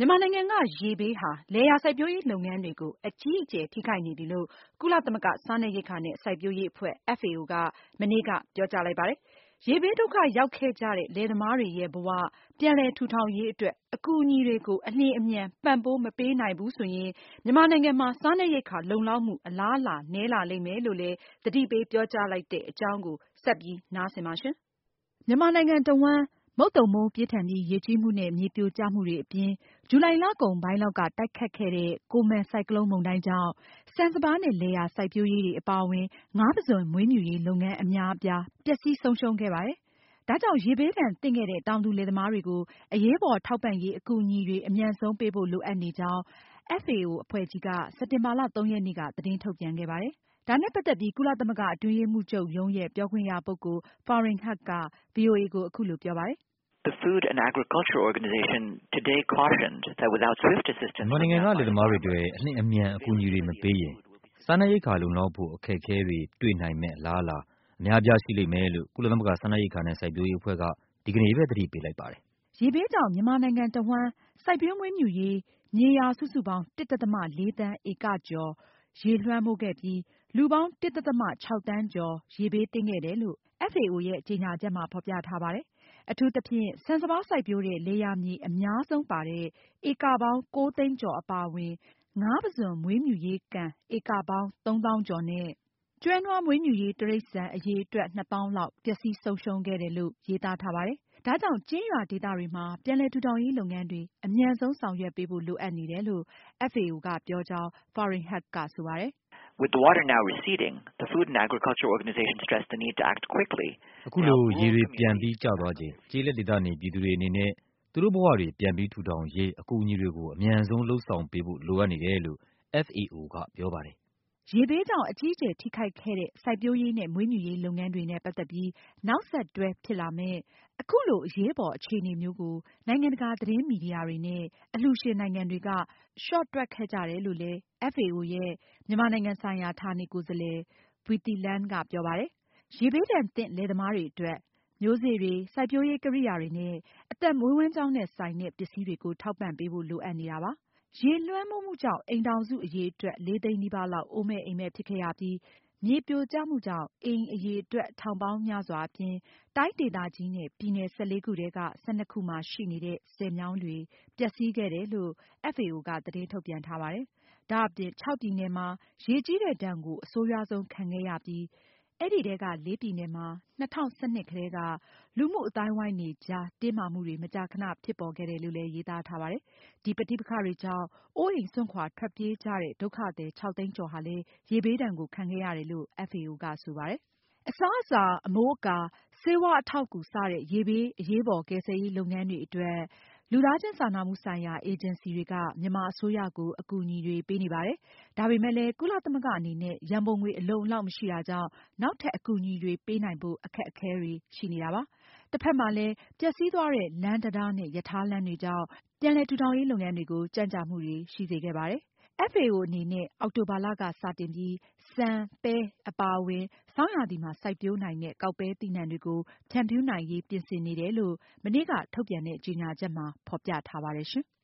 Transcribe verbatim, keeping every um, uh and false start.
မြန်မာနိုင်ငံကရေဘေးဟာလယ်ယာစိုက်ပျိုးရေးလုပ်ငန်းတွေကိုအကြီးအကျယ်ထိခိုက်နေပြီလို့ကုလသမဂ္ဂစားနပ်ရိက္ခာနဲ့စိုက်ပျိုးရေးအဖွဲ့ F A O ကမနေ့ကပြောကြားလိုက်ပါတယ်။ ရေဘေးဒုက္ခရောက်ခဲ့ကြတဲ့လယ်သမားတွေရဲ့ဘဝပြန်လည်ထူထောင်ရေးအတွက်အကူအညီတွေကိုအလျင်အမြန်ပံ့ပိုးမပေးနိုင်ဘူးဆိုရင်မြန်မာနိုင်ငံမှာစားနပ်ရိက္ခာလုံလောက်မှုအလားအလာနည်းလာလိမ့်မယ်လို့လည်းသတိပေးပြောကြားလိုက်တဲ့အကြောင်းကိုဆက်ပြီးနားဆင်ပါရှင်။ မြန်မာနိုင်ငံတဝှမ်းမုတ်သုန်မိုးပြင်းထန်ပြီးရေကြီးမှုနဲ့မြေပြိုကျမှုတွေအပြင်ဇူလိုင်လကုန်ပိုင်းလောက်ကတိုက်ခတ်ခဲ့တဲ့ကိုမန်ဆိုင်ကလုန်းမုန်တိုင်းကြောင့်ဆန်စပါးနဲ့လယ်ယာစိုက်ပျိုးရေးတွေအပါအဝင်ငါးပုဇွန်မွေးမြူရေးလုပ်ငန်းအများအပြားပျက်စီးဆုံးရှုံးခဲ့ပါတယ်။ ဒါကြောင့်ရေဘေးဒဏ်သင့်ခဲ့တဲ့တောင်သူလယ်သမားတွေကိုအရေးပေါ်ထောက်ပံ့ရေးအကူအညီတွေအမြန်ဆုံးပေးဖို့လိုအပ်နေကြောင်း F A O အဖွဲ့ကြီးကစက်တင်ဘာလ သုံးရက်နေ့ကသတင်းထုတ်ပြန်ခဲ့ပါတယ်။ ဒါနဲ့ပတ်သက်ပြီးကုလသမဂ္ဂအတွင်းရေးမှူးချုပ်ရုံးရဲ့ပြောခွင့်ရပုဂ္ဂိုလ် Farhan Haq က ဗွီအိုအေကိုအခုလိုပြောပါတယ်။ The Food and Agriculture Organization today cautioned that without swift assistance မြန်မာနိုင်ငံကလယ်သမားတွေအတွက်အလျင်အမြန်အကူအညီတွေမပေးရင်စားနပ်ရိက္ခာလုံလောက်ဖို့အခက်အခဲတွေတွေ့နိုင်မယ့်အလားအလာအများအပြားရှိလိမ့်မယ်လို့ကုလသမဂ္ဂစားနပ်ရိက္ခာနဲ့စိုက်ပျိုးရေးအဖွဲ့ကဒီကနေ့ပဲသတိပေးလိုက်ပါတယ်။ ရေဘေးကြောင့်မြန်မာနိုင်ငံတဝှမ်းစိုက်ပျိုးမွေးမြူရေးမြေယာစုစုပေါင်း တစ် ဒသမ လေးသန်းဧကကျော်ရေလွှမ်းမိုးခဲ့ပြီးလူပေါင်း တစ် ဒသမ ခြောက်သန်းကျော်ရေဘေးသင့်ခဲ့တယ်လို့ F A O ရဲ့ကြေညာချက်မှာဖေါ်ပြထားပါတယ်။ အထူးသဖြင့်ဆန်စပါးစိုက်ပျိုးတဲ့လယ်ယာမြေအများဆုံးပါတဲ့ဧကပေါင်း ကိုးသိန်းကျော်အပါအဝင်ငါးပုဇွန်မွေးမြူရေးကန်ဧကပေါင်း သုံးသောင်းကျော်နဲ့ကျွဲနွားမွေးမြူရေးတိရိစ္ဆာန်အရေအတွက် နှစ်သောင်းလောက်ပျက်စီးဆုံးရှုံးခဲ့တယ်လို့ရေးသားထားပါတယ်။ ဒါကြောင့်ကျေးရွာဒေသတွေမှာပြန်လည်ထူထောင်ရေးလုပ်ငန်းတွေအမြန်ဆုံးဆောင်ရွက်ပေးဖို့လိုအပ်နေတယ်လို့ F A O ကပြောကြောင်း Farhan Haq ကဆိုပါတယ်။ With the water now receding, the Food and Agriculture Organization stressed the need to act quickly. အခုလိုရေတွေပြန်ပြီးကျသွားချိန်ကျေးလက်ဒေသနေပြည်သူတွေအနေနဲ့သူတို့ဘဝတွေပြန်ပြီးထူထောင်ရေးအကူအညီတွေကိုအမြန်ဆုံးလုပ်ဆောင်ပေးဖို့လိုအပ်နေတယ်လို့ F A O ကပြောပါတယ်။ ရေဘေးကြောင့်အကြီးအကျယ်ထိခိုက်ခဲ့တဲ့စိုက်ပျိုးရေးနဲ့မွေးမြူရေးလုပ်ငန်းတွေနဲ့ပတ်သက်ပြီးနောက်ဆက်တွဲဖြစ်လာမယ့်အခုလိုအရေးပေါ်အခြေအနေမျိုးကိုနိုင်ငံတကာသတင်းမီဒီယာတွေနဲ့အလှူရှင်နိုင်ငံတွေကလျှော့တွက်ခဲ့ကြတယ်လို့လည်း F A O ရဲ့မြန်မာနိုင်ငံဆိုင်ရာဌာနေကိုယ်စားလှယ် Bhuti Lan ကပြောပါတယ်။ ရေဘေးဒဏ်သင့်လယ်သမားတွေအတွက်မျိုးစေ့တွေ၊ စိုက်ပျိုးရေးကိရိယာတွေနဲ့အသက်မွေးဝမ်းကျောင်းနဲ့ဆိုင်တဲ့ပစ္စည်းတွေကိုထောက်ပံ့ပေးဖို့လိုအပ်နေတာပါ။ ရေလွှမ်းမိုးမှုကြောင့်အိမ်ထောင်စုအရေအတွက် လေးသိန်းနီးပါးလောက်အိုးမဲ့အိမ်မဲ့ဖြစ်ခဲ့ရပြီးမြေပြိုကျမှုကြောင့်အိမ်အရေအတွက်ထောင်ပေါင်းများစွာအပြင်တိုင်းဒေသကြီးနဲ့ပြည်နယ် ၁၄ ခုထဲက ၁၂ ခုမှာရှိနေတဲ့ဆည်မြောင်းတွေပျက်စီးခဲ့တယ်လို့ F A O ကသတင်းထုတ်ပြန်ထားပါတယ်။ ဒါအပြင် ခြောက်ပြည်နယ်မှာရေကြီးတဲ့ဒဏ်ကိုအဆိုးရွားဆုံးခံခဲ့ရပြီး အဲဒီထဲက လေးပြည်နယ်မှာ ၂၀၁၂ ကတည်းက လူမှုအသိုင်းအဝိုင်းတွေကြားတင်းမာမှုတွေမကြာခဏဖြစ်ပေါ်ခဲ့တယ်လို့လည်းရေးသားထားပါတယ်။ ဒီပဋိပက္ခတွေကြောင့်အိုးအိမ်စွန့်ခွာထွက်ပြေးကြတဲ့ဒုက္ခသည် ခြောက်သိန်းကျော်ဟာလည်းရေဘေးဒဏ်ကိုခံခဲ့ရတယ်လို့ F A O ကဆိုပါတယ်။ အစားအစာ၊ အမိုးအကာ၊ ဆေးဝါးအထောက်အကူ စတဲ့ ရေဘေးအရေးပေါ်ကယ်ဆယ်ရေးလုပ်ငန်းတွေအတွက် လူသားချင်းစာနာမှုဆိုင်ရာအေဂျင်စီတွေက မြန်မာအစိုးရကိုအကူအညီတွေပေးနေပါတယ်။ ဒါပေမဲ့လည်း ကုလသမဂ္ဂအနေနဲ့ ရန်ပုံငွေအလုံအလောက်မရှိတာကြောင့် နောက်ထပ်အကူအညီတွေပေးနိုင်ဖို့အခက်အခဲတွေရှိနေတာပါ။ တဖက်မှာလည်း ပျက်စီးသွားတဲ့လမ်းတံတားနဲ့ရထားလမ်းတွေကြောင့် ပြန်လည်ထူထောင်ရေးလုပ်ငန်းတွေကိုကြန့်ကြာမှုတွေရှိစေခဲ့ပါတယ်။ F A O အနေနဲ့ အောက်တိုဘာလကစတင်ပြီး ဆန်၊ ပဲအပါအဝင် ဆောင်းရာသီမှာစိုက်ပျိုးနိုင်တဲ့ကောက်ပဲသီးနှံတွေကိုဖြန့်ဖြူးနိုင်ရေးပြင်ဆင်နေတယ်လို့ မနေ့ကထုတ်ပြန်တဲ့ကြေညာချက်မှာဖေါ်ပြထားပါတယ်ရှင်။